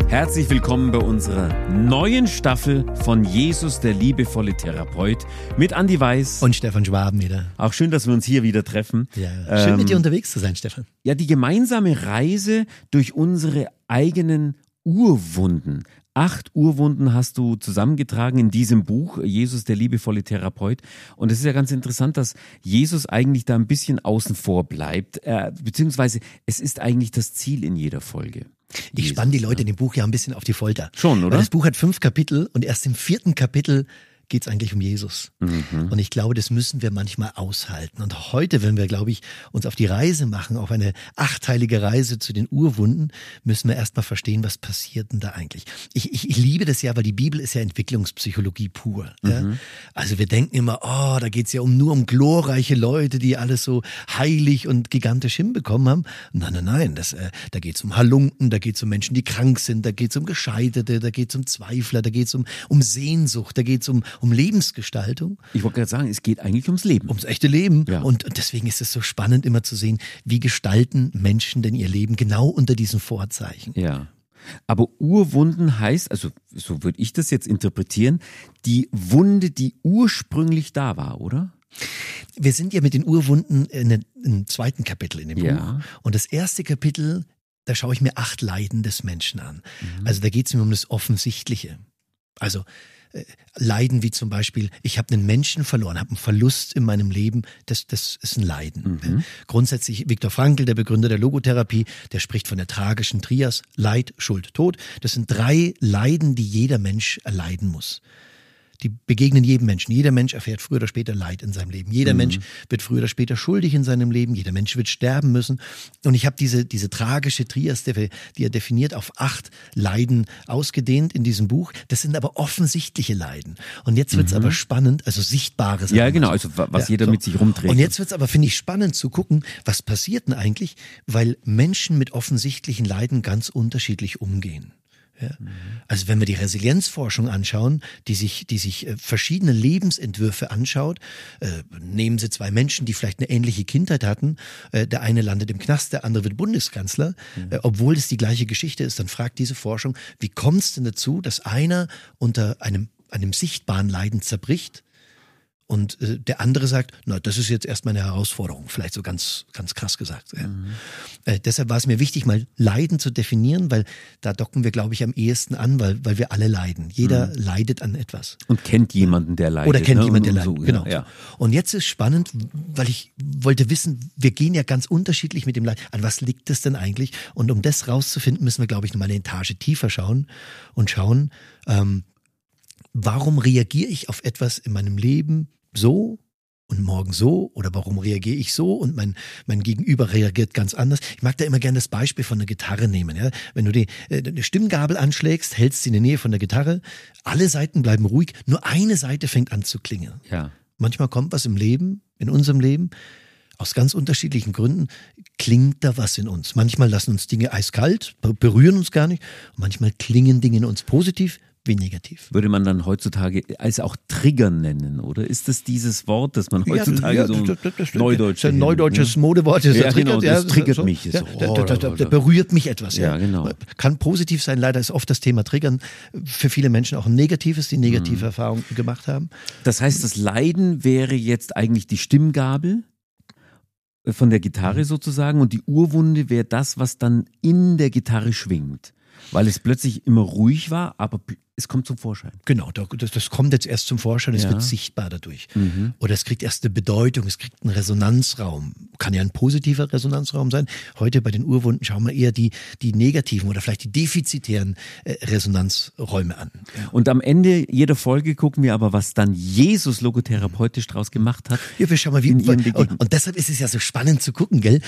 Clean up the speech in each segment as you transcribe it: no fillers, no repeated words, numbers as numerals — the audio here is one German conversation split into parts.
Herzlich willkommen bei unserer neuen Staffel von Jesus, der liebevolle Therapeut, mit Andi Weiß und Stefan Schwaben wieder. Auch schön, dass wir uns hier wieder treffen. Ja, schön mit dir unterwegs zu sein, Stefan. Ja, die gemeinsame Reise durch unsere eigenen Urwunden. 8 Urwunden hast du zusammengetragen in diesem Buch, Jesus, der liebevolle Therapeut. Und es ist ja ganz interessant, dass Jesus eigentlich da ein bisschen außen vor bleibt, beziehungsweise es ist eigentlich das Ziel in jeder Folge. Ich spanne die Leute in dem Buch ja ein bisschen auf die Folter. Schon, oder? Weil das Buch hat 5 Kapitel und erst im 4. Kapitel geht es eigentlich um Jesus. Und ich glaube, das müssen wir manchmal aushalten. Und heute, wenn wir, glaube ich, uns auf die Reise machen, auf eine 8-teilige Reise zu den Urwunden, müssen wir erstmal verstehen, was passiert denn da eigentlich. Ich liebe das ja, weil die Bibel ist ja Entwicklungspsychologie pur. Ja? Also wir denken immer, da geht's ja nur um glorreiche Leute, die alles so heilig und gigantisch hinbekommen haben. Nein, da geht's um Halunken, da geht's um Menschen, die krank sind, da geht's um Gescheiterte, da geht's um Zweifler, da geht's um Sehnsucht, da geht's um Lebensgestaltung. Ich wollte gerade sagen, es geht eigentlich ums Leben. Ums echte Leben. Ja. Und deswegen ist es so spannend, immer zu sehen, wie gestalten Menschen denn ihr Leben genau unter diesen Vorzeichen. Ja. Aber Urwunden heißt, also so würde ich das jetzt interpretieren, die Wunde, die ursprünglich da war, oder? Wir sind ja mit den Urwunden im 2. Kapitel in dem Ja. Buch. Und das 1. Kapitel, da schaue ich mir 8 Leiden des Menschen an. Also da geht es mir um das Offensichtliche. Also Leiden wie zum Beispiel, ich habe einen Menschen verloren, habe einen Verlust in meinem Leben, das ist ein Leiden. Grundsätzlich Viktor Frankl, der Begründer der Logotherapie, der spricht von der tragischen Trias, Leid, Schuld, Tod. Das sind 3 Leiden, die jeder Mensch erleiden muss. Die begegnen jedem Menschen. Jeder Mensch erfährt früher oder später Leid in seinem Leben. Jeder Mensch wird früher oder später schuldig in seinem Leben. Jeder Mensch wird sterben müssen. Und ich habe diese tragische Trias, die er definiert, auf 8 Leiden ausgedehnt in diesem Buch. Das sind aber offensichtliche Leiden. Und jetzt wird's aber spannend, also sichtbares. Ja, genau, also was jeder mit sich rumträgt. Und jetzt wird's aber, finde ich, spannend zu gucken, was passiert denn eigentlich, weil Menschen mit offensichtlichen Leiden ganz unterschiedlich umgehen. Ja. Also wenn wir die Resilienzforschung anschauen, die sich verschiedene Lebensentwürfe anschaut, nehmen Sie 2 Menschen, die vielleicht eine ähnliche Kindheit hatten, der eine landet im Knast, der andere wird Bundeskanzler, obwohl es die gleiche Geschichte ist, dann fragt diese Forschung, wie kommt es denn dazu, dass einer unter einem sichtbaren Leiden zerbricht und der andere sagt, das ist jetzt erstmal eine Herausforderung, vielleicht so ganz, ganz krass gesagt. Ja. Deshalb war es mir wichtig, mal Leiden zu definieren, weil da docken wir, glaube ich, am ehesten an, weil wir alle leiden. Jeder leidet an etwas. Und kennt jemanden, der leidet. Oder kennt jemanden, der so, leidet, genau. Ja. Und jetzt ist spannend, weil ich wollte wissen, wir gehen ja ganz unterschiedlich mit dem Leid. An was liegt es denn eigentlich? Und um das rauszufinden, müssen wir, glaube ich, nochmal eine Etage tiefer schauen und schauen, warum reagiere ich auf etwas in meinem Leben so und morgen so, oder warum reagiere ich so und mein Gegenüber reagiert ganz anders. Ich mag da immer gerne das Beispiel von der Gitarre nehmen. Ja? Wenn du die Stimmgabel anschlägst, hältst sie in der Nähe von der Gitarre, alle Seiten bleiben ruhig, nur eine Seite fängt an zu klingen. Ja. Manchmal kommt was im Leben, in unserem Leben, aus ganz unterschiedlichen Gründen klingt da was in uns. Manchmal lassen uns Dinge eiskalt, berühren uns gar nicht. Und manchmal klingen Dinge in uns positiv, wie negativ. Würde man dann heutzutage als auch Trigger nennen, oder? Ist das dieses Wort, das man heutzutage so neudeutsch... ein neudeutsches Modewort. Das genau, das triggert mich. Der berührt mich etwas. Ja, genau. Kann positiv sein, leider ist oft das Thema Triggern für viele Menschen auch ein negatives, die negative Erfahrungen gemacht haben. Das heißt, das Leiden wäre jetzt eigentlich die Stimmgabel von der Gitarre sozusagen und die Urwunde wäre das, was dann in der Gitarre schwingt. Weil es plötzlich immer ruhig war, aber es kommt zum Vorschein. Genau, das kommt jetzt erst zum Vorschein, es wird sichtbar dadurch. Oder es kriegt erst eine Bedeutung, es kriegt einen Resonanzraum. Kann ja ein positiver Resonanzraum sein. Heute bei den Urwunden schauen wir eher die negativen oder vielleicht die defizitären Resonanzräume an. Und am Ende jeder Folge gucken wir aber, was dann Jesus logotherapeutisch draus gemacht hat. Ja, wir schauen mal, und deshalb ist es ja so spannend zu gucken, gell?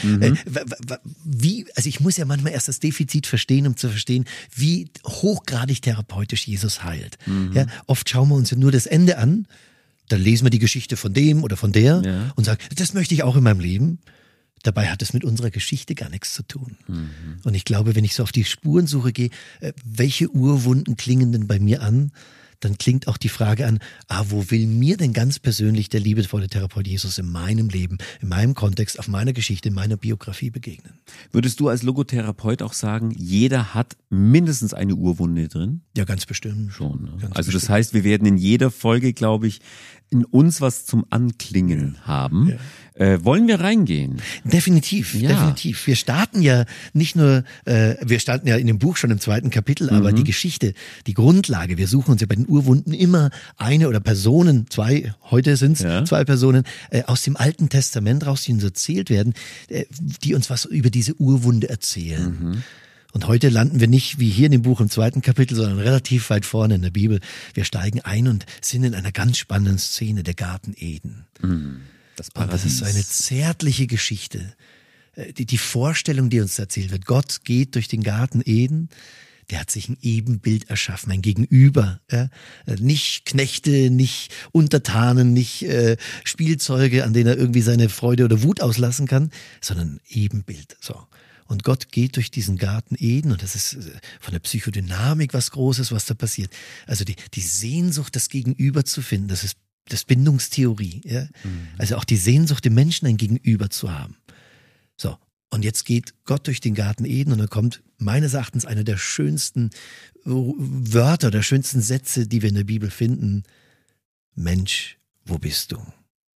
Also ich muss ja manchmal erst das Defizit verstehen, um zu verstehen, wie hochgradig therapeutisch Jesus heilt. Ja, oft schauen wir uns ja nur das Ende an, dann lesen wir die Geschichte von dem oder von der und sagen, das möchte ich auch in meinem Leben. Dabei hat es mit unserer Geschichte gar nichts zu tun. Und ich glaube, wenn ich so auf die Spurensuche gehe, welche Urwunden klingen denn bei mir an, dann klingt auch die Frage an, wo will mir denn ganz persönlich der liebevolle Therapeut Jesus in meinem Leben, in meinem Kontext, auf meiner Geschichte, in meiner Biografie begegnen? Würdest du als Logotherapeut auch sagen, jeder hat mindestens eine Urwunde drin? Ja, ganz bestimmt. Schon. Ne? Ganz Also bestimmt. das heißt, wir werden in jeder Folge, glaube ich, in uns was zum Anklingen haben. Ja. Wollen wir reingehen? Definitiv, Ja. definitiv. Wir starten ja nicht nur, wir starten ja in dem Buch schon im 2. Kapitel, aber die Geschichte, die Grundlage, wir suchen uns ja bei den Urwunden immer eine oder Personen, 2, heute sind es 2 Personen, aus dem Alten Testament raus, die uns erzählt werden, die uns was über diese Urwunde erzählen. Und heute landen wir nicht wie hier in dem Buch im 2. Kapitel, sondern relativ weit vorne in der Bibel. Wir steigen ein und sind in einer ganz spannenden Szene, der Garten Eden. Das Und das ist so eine zärtliche Geschichte. Die Vorstellung, die uns erzählt wird, Gott geht durch den Garten Eden, der hat sich ein Ebenbild erschaffen, ein Gegenüber. Ja? Nicht Knechte, nicht Untertanen, nicht Spielzeuge, an denen er irgendwie seine Freude oder Wut auslassen kann, sondern ein Ebenbild. So. Und Gott geht durch diesen Garten Eden und das ist von der Psychodynamik was Großes, was da passiert. Also die Sehnsucht, das Gegenüber zu finden, das ist das Bindungstheorie. Ja? Also auch die Sehnsucht, dem Menschen ein Gegenüber zu haben. So, und jetzt geht Gott durch den Garten Eden und dann kommt meines Erachtens einer der schönsten Wörter, der schönsten Sätze, die wir in der Bibel finden. Mensch, wo bist du?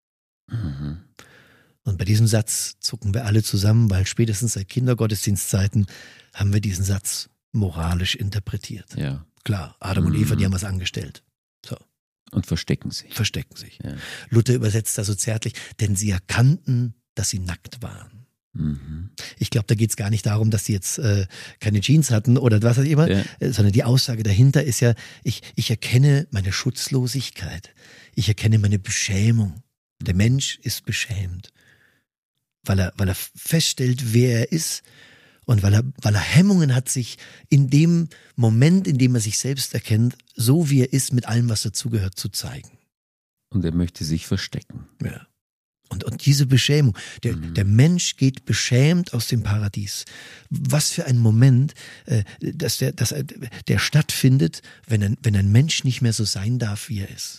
Und bei diesem Satz zucken wir alle zusammen, weil spätestens seit Kindergottesdienstzeiten haben wir diesen Satz moralisch interpretiert. Ja. Klar, Adam und Eva, die haben was angestellt. So. Und verstecken sich. Verstecken sich. Ja. Luther übersetzt das so zärtlich, denn sie erkannten, dass sie nackt waren. Ich glaube, da geht es gar nicht darum, dass sie jetzt keine Jeans hatten oder was auch immer, sondern die Aussage dahinter ist ja, ich erkenne meine Schutzlosigkeit. Ich erkenne meine Beschämung. Der Mensch ist beschämt, weil er feststellt, wer er ist und weil er Hemmungen hat, sich in dem Moment, in dem er sich selbst erkennt, so wie er ist, mit allem, was dazugehört, zu zeigen. Und er möchte sich verstecken. Ja. Und diese Beschämung, der Mensch geht beschämt aus dem Paradies. Was für ein Moment, dass der stattfindet, wenn ein Mensch nicht mehr so sein darf, wie er ist.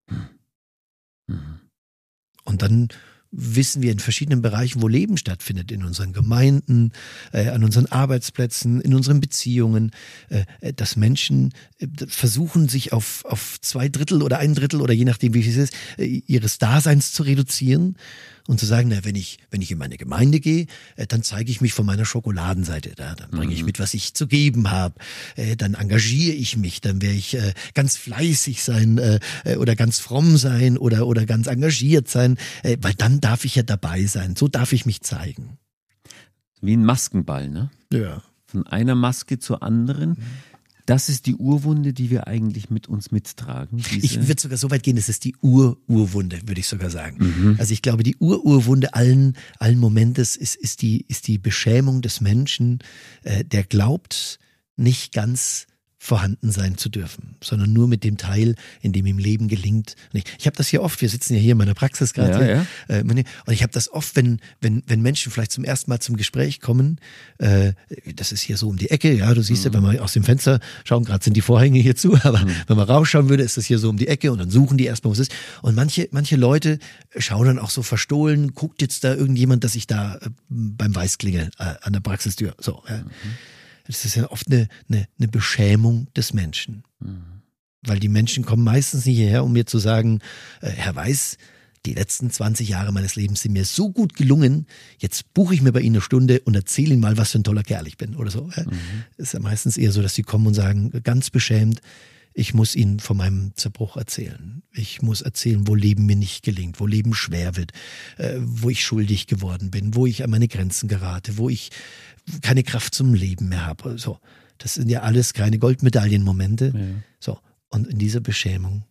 Und dann wissen wir in verschiedenen Bereichen, wo Leben stattfindet, in unseren Gemeinden, an unseren Arbeitsplätzen, in unseren Beziehungen, dass Menschen versuchen, sich auf 2/3 oder 1/3 oder je nachdem, wie viel es ist, ihres Daseins zu reduzieren und zu sagen, wenn ich in meine Gemeinde gehe, dann zeige ich mich von meiner Schokoladenseite. Dann bringe ich mit, was ich zu geben habe. Dann engagiere ich mich, dann werde ich ganz fleißig sein oder ganz fromm sein oder ganz engagiert sein, weil dann darf ich ja dabei sein. So darf ich mich zeigen. Wie ein Maskenball, ne? Ja. Von einer Maske zur anderen. Das ist die Urwunde, die wir eigentlich mit uns mittragen. Ich würde sogar so weit gehen, es ist die Urwunde, würde ich sogar sagen. Also ich glaube, die Urwunde allen Momentes ist die Beschämung des Menschen, der glaubt, nicht ganz vorhanden sein zu dürfen, sondern nur mit dem Teil, in dem ihm Leben gelingt. Ich habe das hier oft, wir sitzen ja hier in meiner Praxis gerade, und ich habe das oft, wenn Menschen vielleicht zum ersten Mal zum Gespräch kommen, das ist hier so um die Ecke, ja, du siehst ja, wenn wir aus dem Fenster schauen, gerade sind die Vorhänge hier zu, aber wenn man rausschauen würde, ist das hier so um die Ecke und dann suchen die erstmal, was es ist. Und manche Leute schauen dann auch so verstohlen, guckt jetzt da irgendjemand, dass ich da beim Weißklingel an der Praxistür, so, ja. Das ist ja oft eine Beschämung des Menschen. Weil die Menschen kommen meistens nicht hierher, um mir zu sagen, Herr Weiß, die letzten 20 Jahre meines Lebens sind mir so gut gelungen, jetzt buche ich mir bei Ihnen eine Stunde und erzähle Ihnen mal, was für ein toller Kerl ich bin oder so. Es ist ja meistens eher so, dass sie kommen und sagen, ganz beschämt, ich muss Ihnen von meinem Zerbruch erzählen. Ich muss erzählen, wo Leben mir nicht gelingt, wo Leben schwer wird, wo ich schuldig geworden bin, wo ich an meine Grenzen gerate, wo ich keine Kraft zum Leben mehr habe. So, das sind ja alles keine Goldmedaillenmomente. Ja. So, und in dieser Beschämung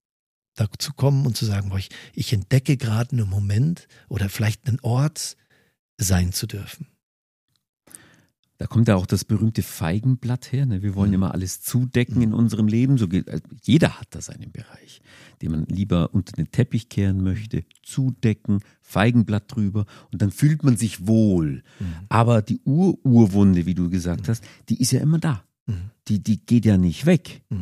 dazu kommen und zu sagen, boah, ich entdecke gerade einen Moment oder vielleicht einen Ort, sein zu dürfen. Da kommt ja auch das berühmte Feigenblatt her. Ne? Wir wollen immer alles zudecken in unserem Leben. Jeder hat da seinen Bereich, den man lieber unter den Teppich kehren möchte, zudecken, Feigenblatt drüber und dann fühlt man sich wohl. Aber die Urwunde, wie du gesagt hast, die ist ja immer da. Die geht ja nicht weg.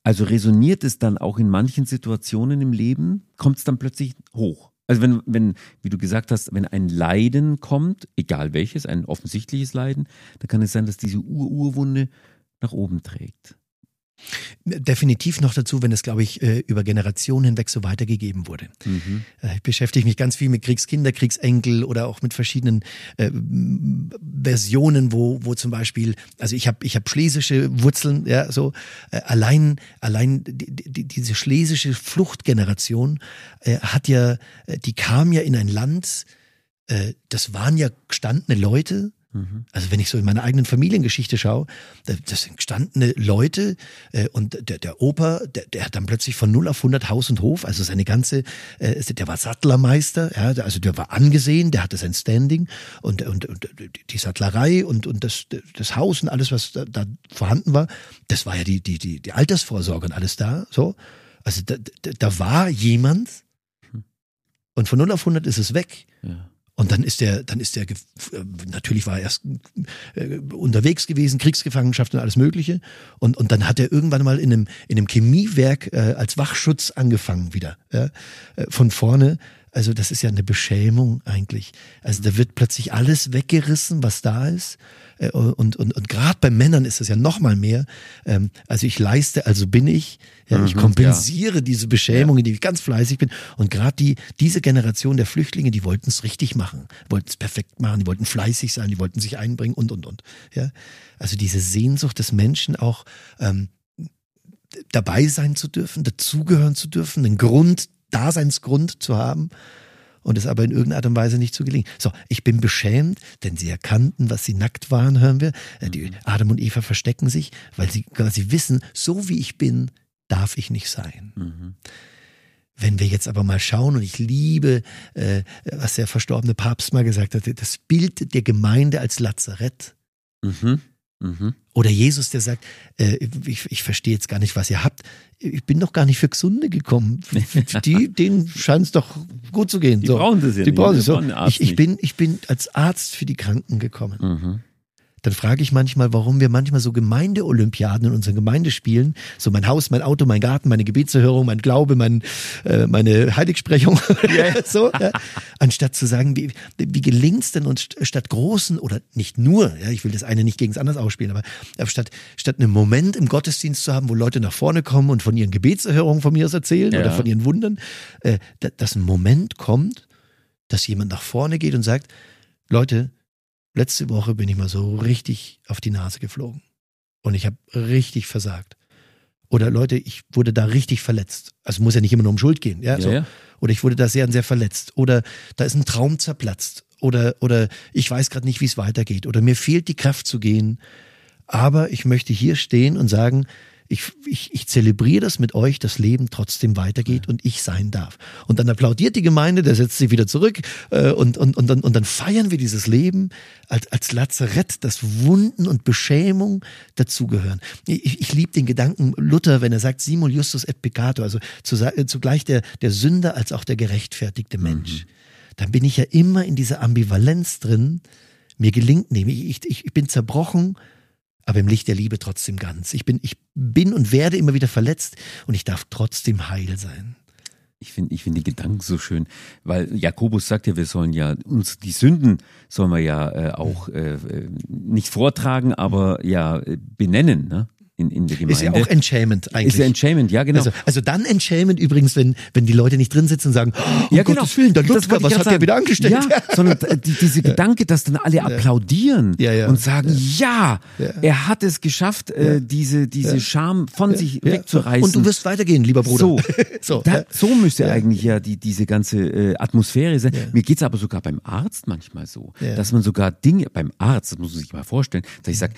Also resoniert es dann auch in manchen Situationen im Leben, kommt es dann plötzlich hoch? Also wenn, wie du gesagt hast, wenn ein Leiden kommt, egal welches, ein offensichtliches Leiden, dann kann es sein, dass diese Urwunde nach oben trägt. Definitiv noch dazu, wenn es, glaube ich, über Generationen hinweg so weitergegeben wurde. Ich beschäftige mich ganz viel mit Kriegskinder, Kriegsenkel oder auch mit verschiedenen Versionen, wo zum Beispiel, also ich hab schlesische Wurzeln, ja, so allein diese schlesische Fluchtgeneration die kam ja in ein Land, das waren ja gestandene Leute. Also wenn ich so in meine eigenen Familiengeschichte schaue, das sind gestandene Leute und der Opa, der hat dann plötzlich von 0 auf 100 Haus und Hof, also seine ganze, der war Sattlermeister, ja, also der war angesehen, der hatte sein Standing und die Sattlerei und das Haus und alles, was da vorhanden war, das war ja die Altersvorsorge und alles da, so. Also da war jemand und von 0 auf 100 ist es weg. Ja. Und dann ist der, natürlich war er erst unterwegs gewesen, Kriegsgefangenschaft und alles Mögliche. Und dann hat er irgendwann mal in einem Chemiewerk als Wachschutz angefangen wieder, ja, von vorne. Also das ist ja eine Beschämung eigentlich. Also da wird plötzlich alles weggerissen, was da ist. Und gerade bei Männern ist es ja noch mal mehr. Also ich leiste, also bin ich. Ja, ich kompensiere diese Beschämung, indem ich ganz fleißig bin. Und gerade diese Generation der Flüchtlinge, die wollten es richtig machen, wollten es perfekt machen, die wollten fleißig sein, die wollten sich einbringen und. Ja, also diese Sehnsucht des Menschen auch dabei sein zu dürfen, dazugehören zu dürfen, einen Daseinsgrund zu haben. Und es aber in irgendeiner Art und Weise nicht zu gelingen. So, ich bin beschämt, denn sie erkannten, was sie nackt waren, hören wir. Die Adam und Eva verstecken sich, weil sie quasi wissen, so wie ich bin, darf ich nicht sein. Wenn wir jetzt aber mal schauen, und ich liebe, was der verstorbene Papst mal gesagt hat, das Bild der Gemeinde als Lazarett. Oder Jesus, der sagt, ich verstehe jetzt gar nicht, was ihr habt. Ich bin doch gar nicht für Gesunde gekommen. Denen scheint es doch gut zu gehen. Die brauchen das ja nicht. Die brauchen so. Ich bin als Arzt für die Kranken gekommen. Dann frage ich manchmal, warum wir manchmal so Gemeindeolympiaden in unseren Gemeindespielen, so mein Haus, mein Auto, mein Garten, meine Gebetserhörung, mein Glaube, meine Heiligsprechung, so, ja, anstatt zu sagen, wie gelingt's denn uns statt großen oder nicht nur, ja, ich will das eine nicht gegen das andere ausspielen, aber statt einen Moment im Gottesdienst zu haben, wo Leute nach vorne kommen und von ihren Gebetserhörungen von mir aus erzählen oder von ihren Wundern, dass ein Moment kommt, dass jemand nach vorne geht und sagt, Leute, letzte Woche bin ich mal so richtig auf die Nase geflogen und ich habe richtig versagt. Oder Leute, ich wurde da richtig verletzt. Also muss ja nicht immer nur um Schuld gehen. Ja, so. Oder ich wurde da sehr, sehr verletzt. Oder da ist ein Traum zerplatzt. Oder ich weiß gerade nicht, wie es weitergeht. Oder mir fehlt die Kraft zu gehen. Aber ich möchte hier stehen und sagen, ich zelebriere das mit euch, das Leben trotzdem weitergeht und ich sein darf. Und dann applaudiert die Gemeinde, der setzt sich wieder zurück und dann feiern wir dieses Leben als Lazarett, das Wunden und Beschämung dazugehören. Ich liebe den Gedanken Luther, wenn er sagt, simul justus et peccator, also zugleich der Sünder als auch der gerechtfertigte Mensch. Dann bin ich ja immer in dieser Ambivalenz drin, mir gelingt nicht, ich bin zerbrochen, aber im Licht der Liebe trotzdem ganz. Ich bin und werde immer wieder verletzt und ich darf trotzdem heil sein. Ich finde die Gedanken so schön, weil Jakobus sagt ja, wir sollen ja uns die Sünden sollen wir ja auch nicht vortragen, aber ja benennen, ne? In der Gemeinde. Ist ja auch Enschämend eigentlich. Ist ja Enschämend, ja genau. Also dann Enschämend übrigens, wenn die Leute nicht drin sitzen und sagen, Gottes Willen, der Ludger, was hat der wieder angestellt? Ja, sondern diese Gedanke, dass dann alle applaudieren und sagen, er hat es geschafft, diese Scham von sich wegzureißen. Und du wirst weitergehen, lieber Bruder. So müsste eigentlich ja diese ganze Atmosphäre sein. Mir geht's aber sogar beim Arzt manchmal so, dass man sogar Dinge, beim Arzt, das muss man sich mal vorstellen, dass ich sage,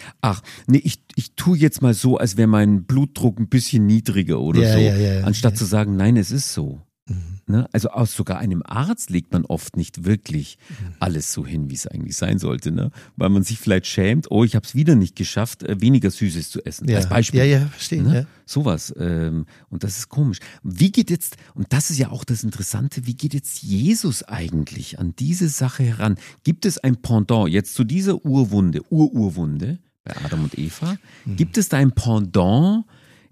ich tue jetzt mal so, als wäre mein Blutdruck ein bisschen niedriger oder anstatt zu sagen, nein, es ist so. Ne? Also aus sogar einem Arzt legt man oft nicht wirklich alles so hin, wie es eigentlich sein sollte, ne? Weil man sich vielleicht schämt, ich habe es wieder nicht geschafft, weniger Süßes zu essen, als Beispiel. Ja, verstehe. Ne? Sowas. Und das ist komisch. Wie geht jetzt, und das ist ja auch das Interessante, wie geht jetzt Jesus eigentlich an diese Sache heran? Gibt es ein Pendant jetzt zu dieser Urwunde bei Adam und Eva? Gibt es da ein Pendant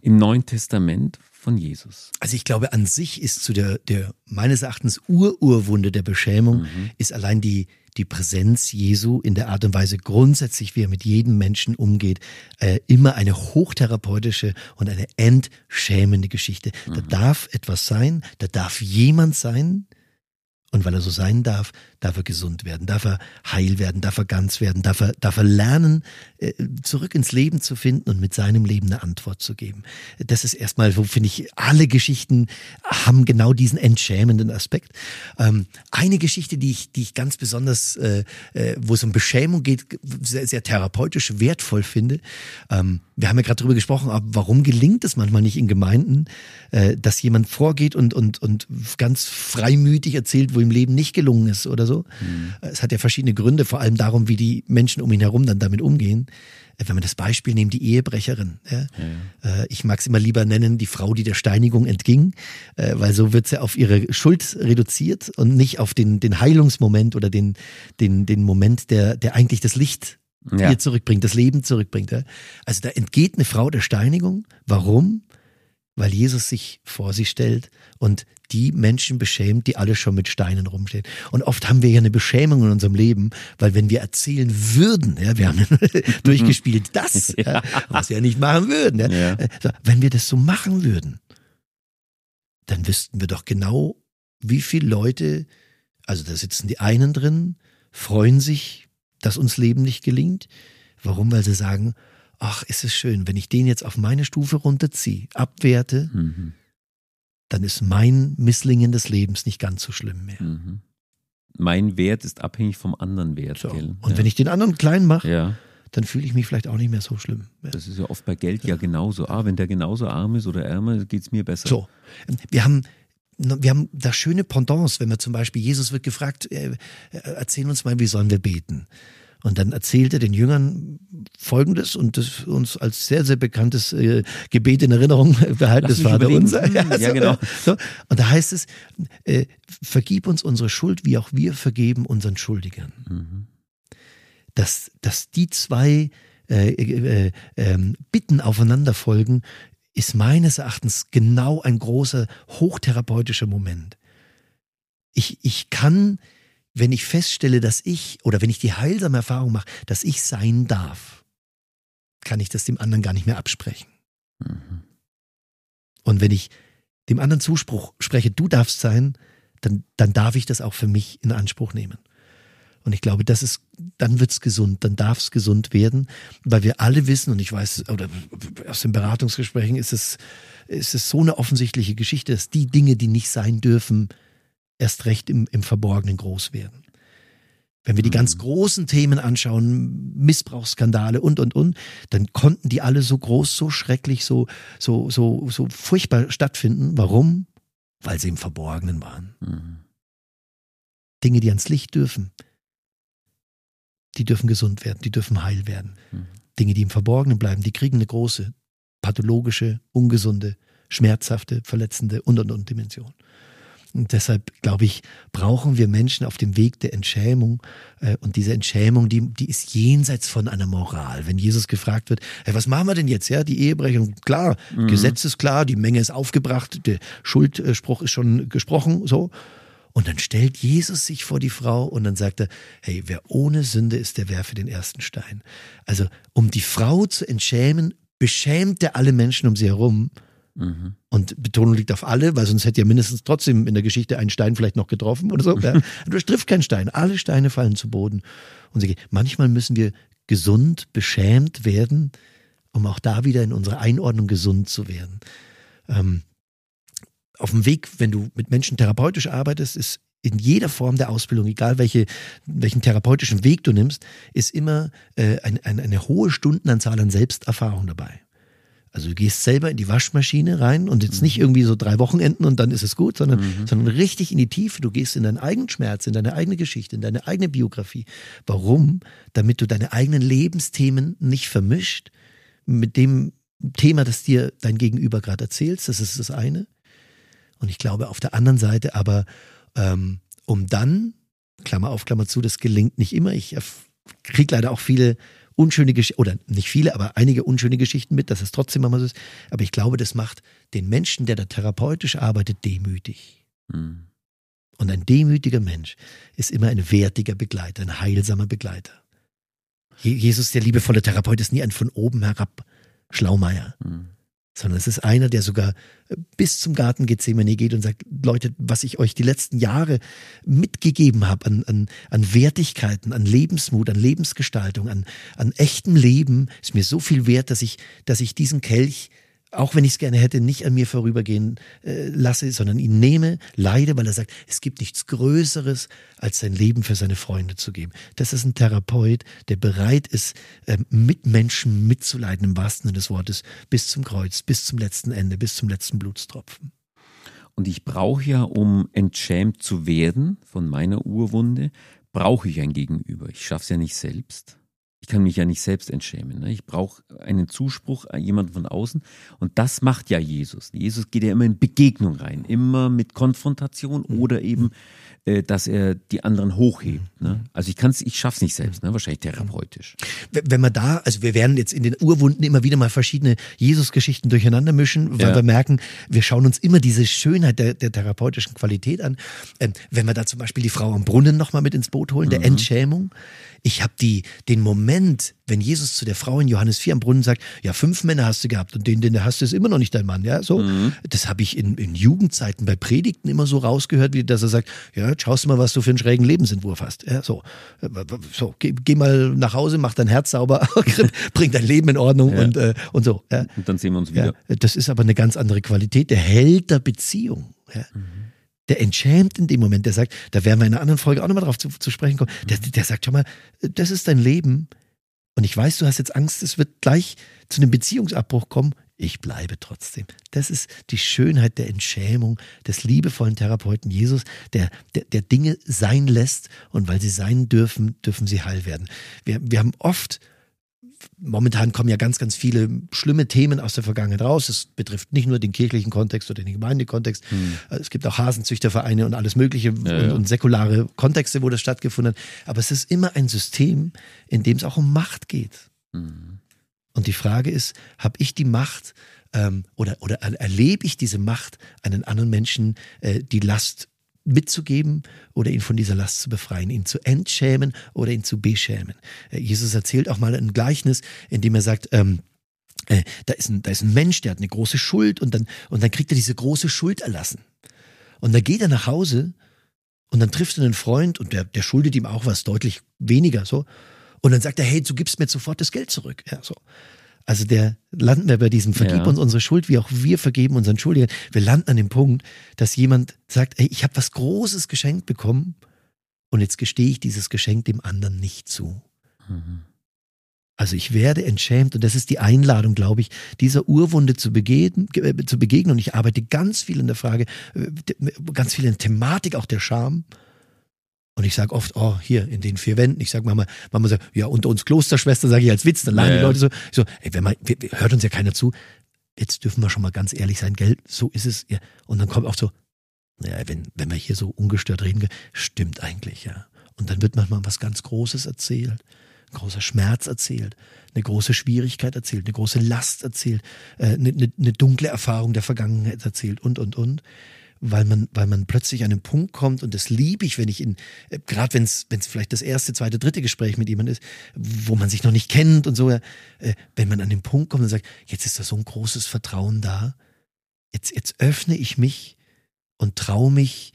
im Neuen Testament von Jesus? Also ich glaube, an sich ist zu der meines Erachtens Urwunde der Beschämung ist allein die Präsenz Jesu in der Art und Weise grundsätzlich, wie er mit jedem Menschen umgeht, immer eine hochtherapeutische und eine entschämende Geschichte. Da darf etwas sein, da darf jemand sein, und weil er so sein darf, darf er gesund werden, darf er heil werden, darf er ganz werden, darf er lernen, zurück ins Leben zu finden und mit seinem Leben eine Antwort zu geben. Das ist erstmal, wo finde ich, alle Geschichten haben genau diesen entschämenden Aspekt. Eine Geschichte, die ich ganz besonders, wo es um Beschämung geht, sehr, sehr therapeutisch wertvoll finde. Wir haben ja gerade darüber gesprochen, aber warum gelingt es manchmal nicht in Gemeinden, dass jemand vorgeht und ganz freimütig erzählt, wo ihm Leben nicht gelungen ist oder so. Es hat ja verschiedene Gründe, vor allem darum, wie die Menschen um ihn herum dann damit umgehen. Wenn wir das Beispiel nehmen, die Ehebrecherin. Ich mag es immer lieber nennen, die Frau, die der Steinigung entging, weil so wird sie auf ihre Schuld reduziert und nicht auf den Heilungsmoment oder den Moment, der eigentlich das Licht ihr zurückbringt, das Leben zurückbringt. Also da entgeht eine Frau der Steinigung. Warum? Weil Jesus sich vor sie stellt und die Menschen beschämt, die alle schon mit Steinen rumstehen. Und oft haben wir ja eine Beschämung in unserem Leben, weil wenn wir erzählen würden, wir haben durchgespielt, was wir ja nicht machen würden. Wenn wir das so machen würden, dann wüssten wir doch genau, wie viele Leute, also da sitzen die einen drin, freuen sich, dass uns Leben nicht gelingt. Warum? Weil sie sagen, ach, ist es schön, wenn ich den jetzt auf meine Stufe runterziehe, abwerte, dann ist mein Misslingen des Lebens nicht ganz so schlimm mehr. Mein Wert ist abhängig vom anderen Wert. So. Gell? Und wenn ich den anderen klein mache, dann fühle ich mich vielleicht auch nicht mehr so schlimm. Das ist ja oft bei Geld ja genauso. Wenn der genauso arm ist oder ärmer, geht es mir besser. So, wir haben da schöne Pendants, wenn wir zum Beispiel, Jesus wird gefragt, erzähl uns mal, wie sollen wir beten? Und dann erzählt er den Jüngern Folgendes und das uns als sehr, sehr bekanntes Gebet in Erinnerung behalten, das Vaterunser. Genau. So. Und da heißt es, vergib uns unsere Schuld, wie auch wir vergeben unseren Schuldigern. Dass die zwei Bitten aufeinander folgen, ist meines Erachtens genau ein großer, hochtherapeutischer Moment. Ich kann, wenn ich feststelle, wenn ich die heilsame Erfahrung mache, dass ich sein darf, kann ich das dem anderen gar nicht mehr absprechen. Und wenn ich dem anderen Zuspruch spreche, du darfst sein, dann darf ich das auch für mich in Anspruch nehmen. Und ich glaube, dann wird's gesund, dann darf es gesund werden, weil wir alle wissen, und ich weiß, oder aus den Beratungsgesprächen ist es so eine offensichtliche Geschichte, dass die Dinge, die nicht sein dürfen, erst recht im Verborgenen groß werden. Wenn wir die ganz großen Themen anschauen, Missbrauchsskandale und, dann konnten die alle so groß, so schrecklich, so furchtbar stattfinden. Warum? Weil sie im Verborgenen waren. Dinge, die ans Licht dürfen, die dürfen gesund werden, die dürfen heil werden. Dinge, die im Verborgenen bleiben, die kriegen eine große, pathologische, ungesunde, schmerzhafte, verletzende und Dimension. Und deshalb, glaube ich, brauchen wir Menschen auf dem Weg der Entschämung. Und diese Entschämung, die ist jenseits von einer Moral. Wenn Jesus gefragt wird, hey, was machen wir denn jetzt? Ja, die Ehebrechung, klar, Gesetz ist klar, die Menge ist aufgebracht, der Schuldspruch ist schon gesprochen, so. Und dann stellt Jesus sich vor die Frau und dann sagt er, hey, wer ohne Sünde ist, der werfe den ersten Stein. Also, um die Frau zu entschämen, beschämt er alle Menschen um sie herum. Und Betonung liegt auf alle, weil sonst hätte ja mindestens trotzdem in der Geschichte ein Stein vielleicht noch getroffen oder so. Ja. Du trifft keinen Stein. Alle Steine fallen zu Boden. Und manchmal müssen wir gesund, beschämt werden, um auch da wieder in unserer Einordnung gesund zu werden. Auf dem Weg, wenn du mit Menschen therapeutisch arbeitest, ist in jeder Form der Ausbildung, egal welchen therapeutischen Weg du nimmst, ist immer eine hohe Stundenanzahl an Selbsterfahrung dabei. Also du gehst selber in die Waschmaschine rein und jetzt nicht irgendwie so 3 Wochenenden und dann ist es gut, sondern richtig in die Tiefe. Du gehst in deinen eigenen Schmerz, in deine eigene Geschichte, in deine eigene Biografie. Warum? Damit du deine eigenen Lebensthemen nicht vermischt mit dem Thema, das dir dein Gegenüber gerade erzählst. Das ist das eine. Und ich glaube auf der anderen Seite aber, um dann, Klammer auf, Klammer zu, das gelingt nicht immer. Ich kriege leider auch viele unschöne Geschichten, oder nicht viele, aber einige unschöne Geschichten mit, dass es trotzdem immer so ist. Aber ich glaube, das macht den Menschen, der da therapeutisch arbeitet, demütig. Mhm. Und ein demütiger Mensch ist immer ein wertiger Begleiter, ein heilsamer Begleiter. Jesus, der liebevolle Therapeut, ist nie ein von oben herab Schlaumeier, sondern es ist einer, der sogar bis zum Garten Gethsemane geht und sagt, Leute, was ich euch die letzten Jahre mitgegeben habe an Wertigkeiten, an Lebensmut, an Lebensgestaltung, an echtem Leben, ist mir so viel wert, dass ich diesen Kelch, auch wenn ich es gerne hätte, nicht an mir vorübergehen lasse, sondern ihn nehme, leide, weil er sagt, es gibt nichts Größeres, als sein Leben für seine Freunde zu geben. Das ist ein Therapeut, der bereit ist, mit Menschen mitzuleiden, im wahrsten Sinne des Wortes, bis zum Kreuz, bis zum letzten Ende, bis zum letzten Blutstropfen. Und ich brauche ja, um entschämt zu werden von meiner Urwunde, brauche ich ein Gegenüber. Ich schaffe es ja nicht selbst. Ich kann mich ja nicht selbst entschämen. Ne? Ich brauche einen Zuspruch, jemanden von außen. Und das macht ja Jesus. Jesus geht ja immer in Begegnung rein. Immer mit Konfrontation oder eben, dass er die anderen hochhebt. Ne? Also ich schaffe es nicht selbst, ne? Wahrscheinlich therapeutisch. Wenn wir also wir werden jetzt in den Urwunden immer wieder mal verschiedene Jesus-Geschichten durcheinander mischen, weil wir merken, wir schauen uns immer diese Schönheit der therapeutischen Qualität an. Wenn wir da zum Beispiel die Frau am Brunnen nochmal mit ins Boot holen, der Entschämung. Ich habe den Moment, wenn Jesus zu der Frau in Johannes 4 am Brunnen sagt, ja, 5 Männer hast du gehabt und den hast du, ist immer noch nicht dein Mann, ja, so. Das habe ich in Jugendzeiten bei Predigten immer so rausgehört, wie dass er sagt, ja, schaust du mal, was du für einen schrägen Lebensentwurf hast, ja, so. Geh mal nach Hause, mach dein Herz sauber, bring dein Leben in Ordnung und so. Ja. Und dann sehen wir uns wieder. Ja, das ist aber eine ganz andere Qualität, der Held der Beziehung, ja. Der entschämt in dem Moment, der sagt, da werden wir in einer anderen Folge auch nochmal drauf zu sprechen kommen, der sagt, schau mal, das ist dein Leben und ich weiß, du hast jetzt Angst, es wird gleich zu einem Beziehungsabbruch kommen, ich bleibe trotzdem. Das ist die Schönheit der Entschämung des liebevollen Therapeuten Jesus, der Dinge sein lässt und weil sie sein dürfen, dürfen sie heil werden. Wir haben oft, momentan kommen ja ganz, ganz viele schlimme Themen aus der Vergangenheit raus. Es betrifft nicht nur den kirchlichen Kontext oder den Gemeindekontext. Es gibt auch Hasenzüchtervereine und alles Mögliche und säkulare Kontexte, wo das stattgefunden hat. Aber es ist immer ein System, in dem es auch um Macht geht. Und die Frage ist, habe ich die Macht oder erlebe ich diese Macht, einen anderen Menschen die Last mitzugeben oder ihn von dieser Last zu befreien, ihn zu entschämen oder ihn zu beschämen. Jesus erzählt auch mal ein Gleichnis, in dem er sagt, da ist ein Mensch, der hat eine große Schuld und dann kriegt er diese große Schuld erlassen. Und dann geht er nach Hause und dann trifft er einen Freund und der schuldet ihm auch was, deutlich weniger so. Und dann sagt er, hey, du gibst mir sofort das Geld zurück. Ja, so. Also landen wir bei diesem Vergib uns unsere Schuld, wie auch wir vergeben unseren Schuldigern. Wir landen an dem Punkt, dass jemand sagt, ey, ich habe was Großes geschenkt bekommen und jetzt gestehe ich dieses Geschenk dem anderen nicht zu. Also ich werde entschämt und das ist die Einladung, glaube ich, dieser Urwunde zu begegnen. Und ich arbeite ganz viel in der Frage, ganz viel in der Thematik auch der Scham. Und ich sage oft, hier in den 4 Wänden, ich sage Mama sagt, ja, unter uns Klosterschwester, sage ich als Witz, dann lachen die Leute so, ey, hört uns ja keiner zu, jetzt dürfen wir schon mal ganz ehrlich sein, gell, so ist es. Ja. Und dann kommt auch so, naja, wenn wir hier so ungestört reden, stimmt eigentlich, ja. Und dann wird manchmal was ganz Großes erzählt, ein großer Schmerz erzählt, eine große Schwierigkeit erzählt, eine große Last erzählt, eine dunkle Erfahrung der Vergangenheit erzählt und. Weil man plötzlich an einen Punkt kommt und das liebe ich, wenn ich gerade wenn es vielleicht das erste, zweite, dritte Gespräch mit jemandem ist, wo man sich noch nicht kennt und so, wenn man an den Punkt kommt und sagt, jetzt ist da so ein großes Vertrauen da, jetzt öffne ich mich und trau mich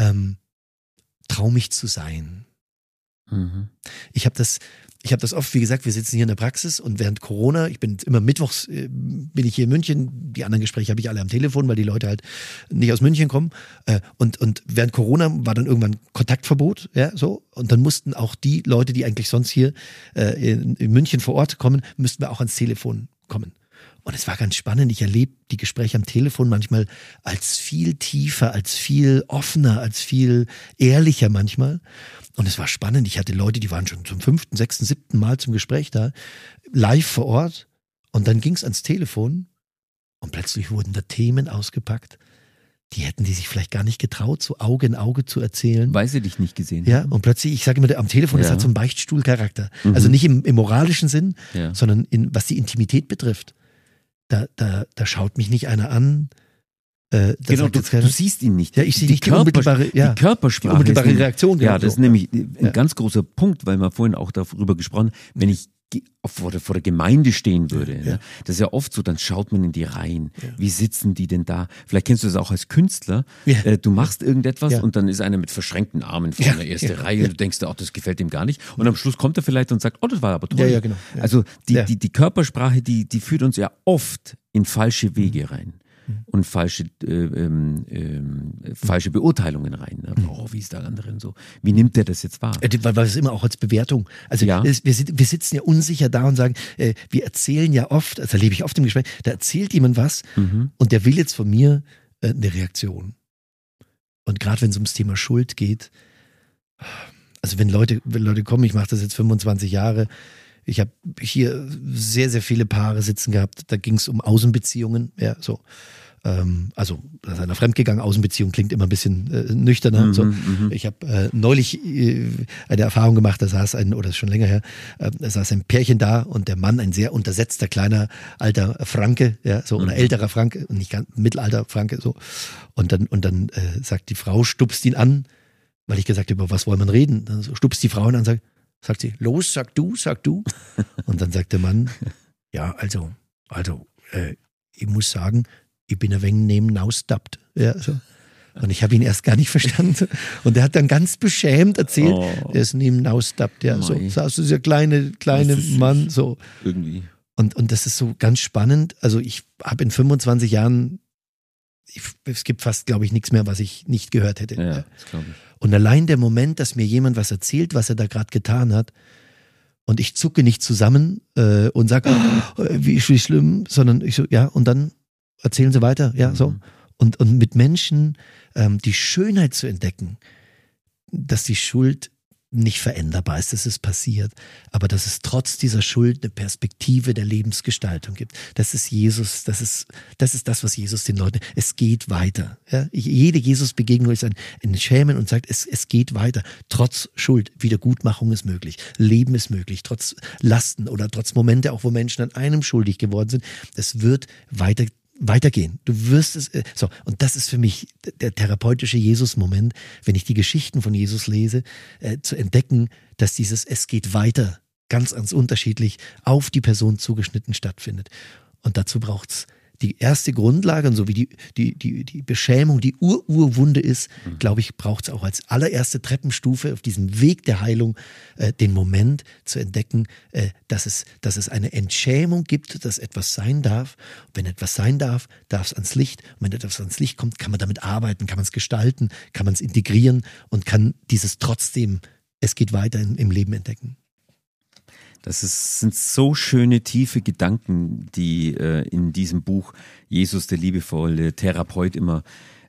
zu sein. Ich habe das oft, wie gesagt, wir sitzen hier in der Praxis und während Corona, ich bin immer mittwochs, bin ich hier in München, die anderen Gespräche habe ich alle am Telefon, weil die Leute halt nicht aus München kommen und während Corona war dann irgendwann Kontaktverbot, ja, so, und dann mussten auch die Leute, die eigentlich sonst hier in München vor Ort kommen, müssten wir auch ans Telefon kommen. Und es war ganz spannend, ich erlebe die Gespräche am Telefon manchmal als viel tiefer, als viel offener, als viel ehrlicher manchmal. Und es war spannend, ich hatte Leute, die waren schon zum 5., 6., 7. Mal zum Gespräch da, live vor Ort. Und dann ging es ans Telefon und plötzlich wurden da Themen ausgepackt, die hätten die sich vielleicht gar nicht getraut, so Auge in Auge zu erzählen. Weil sie dich nicht gesehen Ja, haben. und plötzlich, ich sage immer, am Telefon, das Ja. hat so einen Beichtstuhlcharakter. Also nicht im moralischen Sinn, Ja. sondern was die Intimität betrifft. Da schaut mich nicht einer an. Da Genau, sagt du jetzt keiner, siehst ihn nicht. Ja, ich sehe nicht die unmittelbare, die Körpersprache. die unmittelbare ist Reaktion. Ja, genau das ist so. nämlich ein ganz großer Punkt, weil wir vorhin auch darüber gesprochen haben, wenn ich vor der Gemeinde stehen würde. Ja. Ne? Das ist ja oft so, dann schaut man in die Reihen. Wie sitzen die denn da? Vielleicht kennst du das auch als Künstler. Ja. Du machst irgendetwas Ja. und dann ist einer mit verschränkten Armen vor Ja. der ersten Ja. Reihe Ja. und du denkst, ach, das gefällt ihm gar nicht. Und am Schluss kommt er vielleicht und sagt, oh, das war aber toll. Ja, genau. Ja. Also Ja. die Körpersprache, die führt uns ja oft in falsche Wege rein. Und falsche Beurteilungen rein. Ne? Oh, wie ist der andere so? Wie nimmt der das jetzt wahr? Weil es immer auch als Bewertung. Also Ja. wir sitzen ja unsicher da und sagen, wir erzählen ja oft, also erlebe ich oft im Gespräch, da erzählt jemand was und der will jetzt von mir eine Reaktion. Und gerade wenn es ums Thema Schuld geht, also wenn Leute kommen, ich mache das jetzt 25 Jahre, ich habe hier sehr, sehr viele Paare sitzen gehabt, da ging es um Außenbeziehungen, ja, so. Also, da ist einer fremdgegangen, Außenbeziehung klingt immer ein bisschen nüchterner. So. Ich habe neulich eine Erfahrung gemacht, oder ist schon länger her, da saß ein Pärchen da und der Mann, ein sehr untersetzter, kleiner, alter Franke, ja, so, oder älterer Franke, nicht ganz Mittelalter Franke, so. Und dann sagt die Frau, stupst ihn an, weil ich gesagt habe, über was wollen wir reden? Dann so, stupst die Frau ihn an und sagt sie, los, sag du. Und dann sagt der Mann, ja, also, ich muss sagen, ich bin ein wenig nebenausdappt. Ja, so. Und ich habe ihn erst gar nicht verstanden. Und er hat dann ganz beschämt erzählt, er ist nebenausdappt. Ja, so saß dieser kleine Mann. So. Irgendwie. Und das ist so ganz spannend. Also ich habe in 25 Jahren, es gibt fast, glaube ich, nichts mehr, was ich nicht gehört hätte. Ja, das glaube ich. Und allein der Moment, dass mir jemand was erzählt, was er da gerade getan hat, und ich zucke nicht zusammen und sage, wie schlimm, sondern ich so, ja, und dann erzählen sie weiter, ja, so. Und mit Menschen die Schönheit zu entdecken, dass die Schuld nicht veränderbar ist, dass es passiert, aber dass es trotz dieser Schuld eine Perspektive der Lebensgestaltung gibt. Das ist Jesus, das ist das, was Jesus den Leuten, es geht weiter. Ja? Jede Jesus-Begegnung ist ein Schämen und sagt, es geht weiter. Trotz Schuld, Wiedergutmachung ist möglich, Leben ist möglich, trotz Lasten oder trotz Momente, auch wo Menschen an einem schuldig geworden sind. Es wird weitergehen. Du wirst es, so. Und das ist für mich der therapeutische Jesus-Moment, wenn ich die Geschichten von Jesus lese, zu entdecken, dass dieses Es geht weiter ganz unterschiedlich auf die Person zugeschnitten stattfindet. Und dazu braucht's die erste Grundlage, und so wie die Beschämung, die Urwunde ist, glaube ich, braucht es auch als allererste Treppenstufe auf diesem Weg der Heilung den Moment zu entdecken, dass es eine Entschämung gibt, dass etwas sein darf. Und wenn etwas sein darf, darf es ans Licht. Und wenn etwas ans Licht kommt, kann man damit arbeiten, kann man es gestalten, kann man es integrieren und kann dieses trotzdem, es geht weiter im Leben entdecken. Sind so schöne, tiefe Gedanken, die in diesem Buch Jesus, der liebevolle Therapeut, immer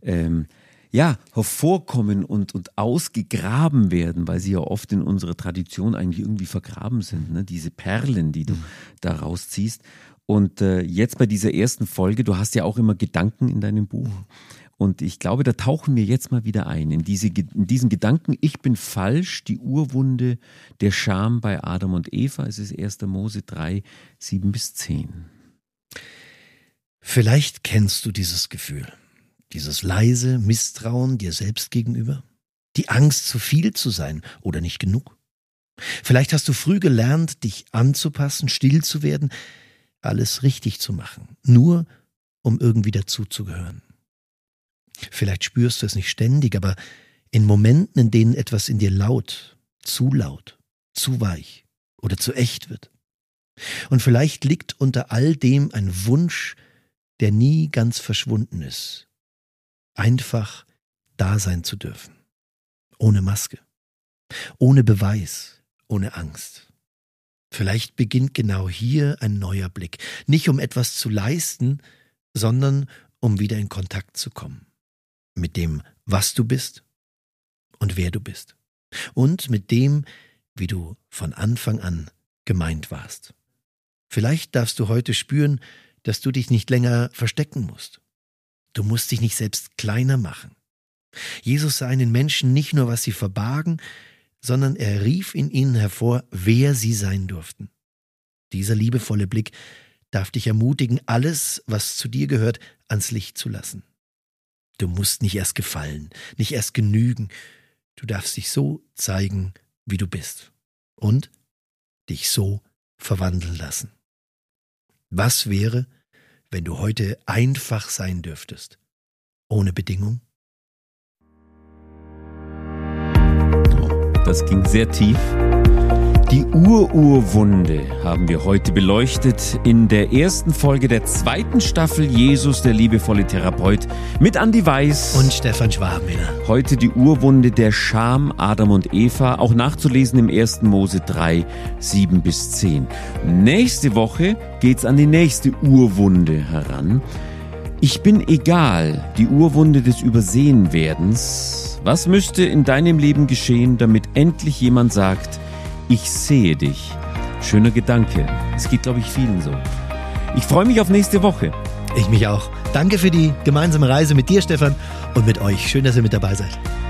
hervorkommen und ausgegraben werden, weil sie ja oft in unserer Tradition eigentlich irgendwie vergraben sind, ne? Diese Perlen, die du da rausziehst. Und jetzt bei dieser ersten Folge, du hast ja auch immer Gedanken in deinem Buch. Und ich glaube, da tauchen wir jetzt mal wieder ein, in diesen Gedanken, ich bin falsch, die Urwunde der Scham bei Adam und Eva. Es ist 1. Mose 3, 7-10. Vielleicht kennst du dieses Gefühl, dieses leise Misstrauen dir selbst gegenüber, die Angst, zu viel zu sein oder nicht genug. Vielleicht hast du früh gelernt, dich anzupassen, still zu werden, alles richtig zu machen, nur um irgendwie dazuzugehören. Vielleicht spürst du es nicht ständig, aber in Momenten, in denen etwas in dir laut, zu weich oder zu echt wird. Und vielleicht liegt unter all dem ein Wunsch, der nie ganz verschwunden ist. Einfach da sein zu dürfen. Ohne Maske. Ohne Beweis. Ohne Angst. Vielleicht beginnt genau hier ein neuer Blick. Nicht um etwas zu leisten, sondern um wieder in Kontakt zu kommen. Mit dem, was du bist und wer du bist. Und mit dem, wie du von Anfang an gemeint warst. Vielleicht darfst du heute spüren, dass du dich nicht länger verstecken musst. Du musst dich nicht selbst kleiner machen. Jesus sah in den Menschen nicht nur, was sie verbargen, sondern er rief in ihnen hervor, wer sie sein durften. Dieser liebevolle Blick darf dich ermutigen, alles, was zu dir gehört, ans Licht zu lassen. Du musst nicht erst gefallen, nicht erst genügen. Du darfst dich so zeigen, wie du bist. Und dich so verwandeln lassen. Was wäre, wenn du heute einfach sein dürftest? Ohne Bedingung? Das ging sehr tief. Die Urwunde haben wir heute beleuchtet in der ersten Folge der 2. Staffel Jesus, der liebevolle Therapeut, mit Andi Weiß und Stefan Schwabenmiller. Heute die Urwunde der Scham, Adam und Eva, auch nachzulesen im 1. Mose 3, 7-10. Nächste Woche geht's an die nächste Urwunde heran. Ich bin egal, die Urwunde des Übersehenwerdens. Was müsste in deinem Leben geschehen, damit endlich jemand sagt, ich sehe dich? Schöner Gedanke. Es geht, glaube ich, vielen so. Ich freue mich auf nächste Woche. Ich mich auch. Danke für die gemeinsame Reise mit dir, Stefan, und mit euch. Schön, dass ihr mit dabei seid.